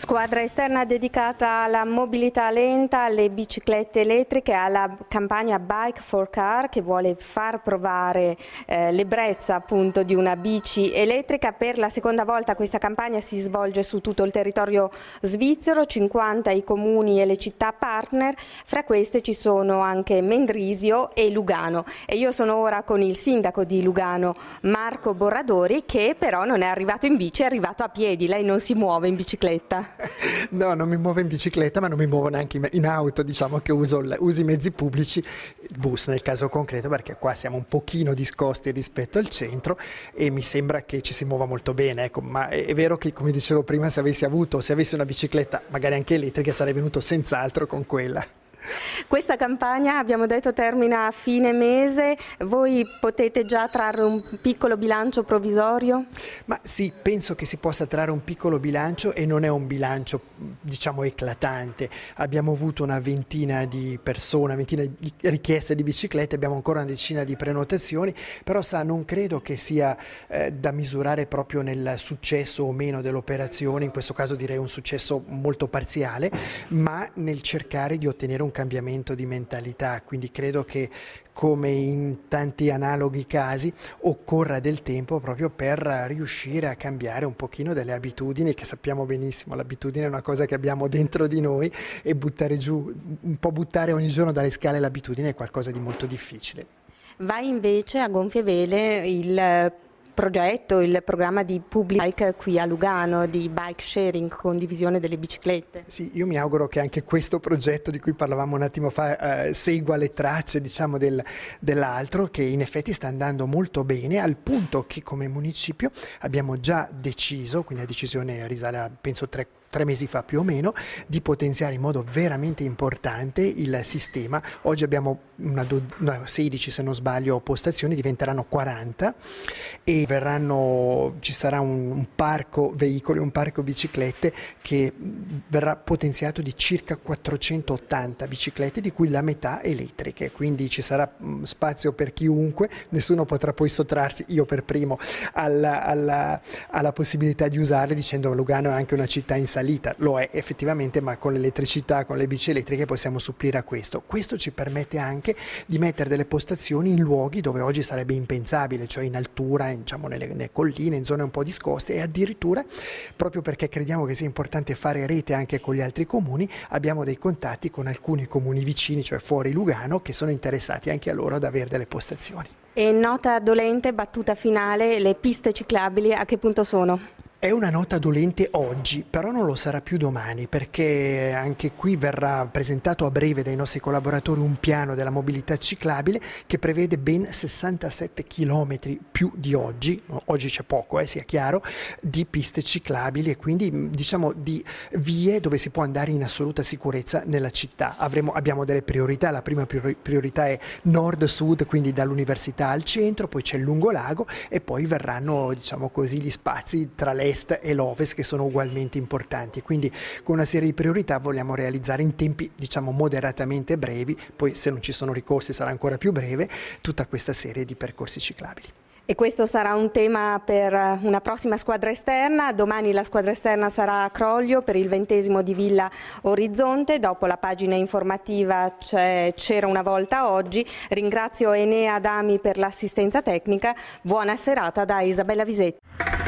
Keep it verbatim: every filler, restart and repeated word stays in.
Squadra esterna dedicata alla mobilità lenta, alle biciclette elettriche, alla campagna Bike for Car che vuole far provare eh, l'ebbrezza appunto di una bici elettrica. Per la seconda volta questa campagna si svolge su tutto il territorio svizzero, cinquanta i comuni e le città partner, fra queste ci sono anche Mendrisio e Lugano. E io sono ora con il sindaco di Lugano, Marco Borradori, che però non è arrivato in bici, è arrivato a piedi. Lei non si muove in bicicletta? No, non mi muovo in bicicletta, ma non mi muovo neanche in auto, diciamo che uso, uso i mezzi pubblici, il bus nel caso concreto, perché qua siamo un pochino discosti rispetto al centro e mi sembra che ci si muova molto bene, ecco. Ma è, è vero che, come dicevo prima, se avessi avuto, se avessi una bicicletta magari anche elettrica, sarei venuto senz'altro con quella. Questa campagna, abbiamo detto, termina a fine mese. Voi potete già trarre un piccolo bilancio provvisorio? Ma sì, penso che si possa trarre un piccolo bilancio e non è un bilancio, diciamo, eclatante. Abbiamo avuto una ventina di persone, una ventina di richieste di biciclette, abbiamo ancora una decina di prenotazioni, però sa, non credo che sia eh, da misurare proprio nel successo o meno dell'operazione, in questo caso direi un successo molto parziale, ma nel cercare di ottenere un cambiamento di mentalità, quindi credo che, come in tanti analoghi casi, occorra del tempo proprio per riuscire a cambiare un pochino delle abitudini, che sappiamo benissimo, l'abitudine è una cosa che abbiamo dentro di noi e buttare giù, un po' buttare ogni giorno dalle scale l'abitudine è qualcosa di molto difficile. Va invece a gonfie vele il progetto, il programma di Public Bike qui a Lugano, di bike sharing, condivisione delle biciclette. Sì, io mi auguro che anche questo progetto di cui parlavamo un attimo fa eh, segua le tracce, diciamo, del, dell'altro, che in effetti sta andando molto bene, al punto che come municipio abbiamo già deciso, quindi la decisione risale a penso tre tre mesi fa più o meno, di potenziare in modo veramente importante il sistema. Oggi abbiamo una, do, una sedici, se non sbaglio, postazioni, diventeranno quaranta e verranno, ci sarà un, un parco veicoli, un parco biciclette che verrà potenziato di circa quattrocentottanta biciclette, di cui la metà elettriche, quindi ci sarà mh, spazio per chiunque, nessuno potrà poi sottrarsi, io per primo, alla, alla, alla possibilità di usarle, dicendo che Lugano è anche una città in salita, lo è effettivamente, ma con l'elettricità, con le bici elettriche possiamo supplire a questo. Questo ci permette anche di mettere delle postazioni in luoghi dove oggi sarebbe impensabile, cioè in altura, in, diciamo nelle, nelle colline, in zone un po' discoste, e addirittura, proprio perché crediamo che sia importante fare rete anche con gli altri comuni, abbiamo dei contatti con alcuni comuni vicini, cioè fuori Lugano, che sono interessati anche a loro ad avere delle postazioni. E nota dolente, battuta finale, le piste ciclabili a che punto sono? È una nota dolente oggi, però non lo sarà più domani, perché anche qui verrà presentato a breve dai nostri collaboratori un piano della mobilità ciclabile che prevede ben sessantasette chilometri più di oggi, oggi c'è poco, eh, sia chiaro, di piste ciclabili e quindi diciamo di vie dove si può andare in assoluta sicurezza nella città. Avremo, abbiamo delle priorità, la prima priorità è nord-sud, quindi dall'università al centro, poi c'è il lungolago e poi verranno, diciamo così, gli spazi tra le l'est e l'ovest che sono ugualmente importanti, quindi con una serie di priorità vogliamo realizzare in tempi, diciamo, moderatamente brevi, poi se non ci sono ricorsi sarà ancora più breve, tutta questa serie di percorsi ciclabili. E questo sarà un tema per una prossima squadra esterna. Domani la squadra esterna sarà a Croglio per il ventesimo di Villa Orizzonte. Dopo la pagina informativa c'è C'era una volta oggi. Ringrazio Enea Adami per l'assistenza tecnica. Buona serata da Isabella Visetti.